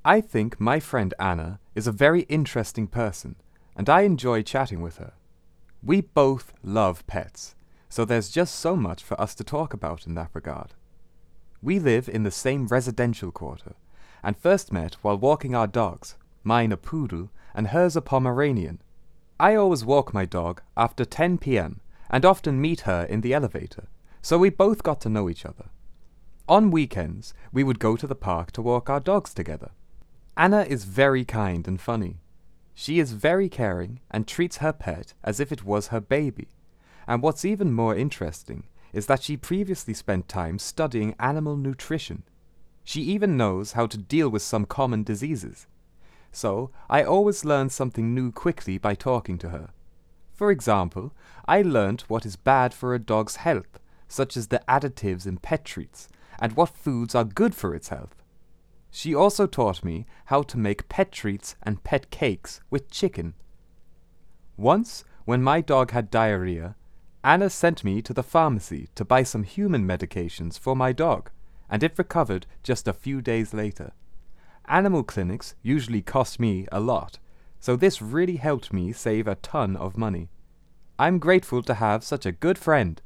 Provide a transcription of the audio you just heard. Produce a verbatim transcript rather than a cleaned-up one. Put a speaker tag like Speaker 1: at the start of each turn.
Speaker 1: I think my friend Anna is a very interesting person, and I enjoy chatting with her. We both love pets, so there's just so much for us to talk about in that regard. We live in the same residential quarter, and first met while walking our dogs, mine a poodle and hers a Pomeranian. I always walk my dog after ten p m and often meet her in the elevator, so we both got to know each other. On weekends, we would go to the park to walk our dogs together. Anna is very kind and funny. She is very caring and treats her pet as if it was her baby. And what's even more interesting is that she previously spent time studying animal nutrition. She even knows how to deal with some common diseases. So I always learn something new quickly by talking to her. For example, I learnt what is bad for a dog's health, such as the additives in pet treats, and what foods are good for its health. She also taught me how to make pet treats and pet cakes with chicken. Once, when my dog had diarrhea, Anna sent me to the pharmacy to buy some human medications for my dog, and it recovered just a few days later. Animal clinics usually cost me a lot, so this really helped me save a ton of money. I'm grateful to have such a good friend.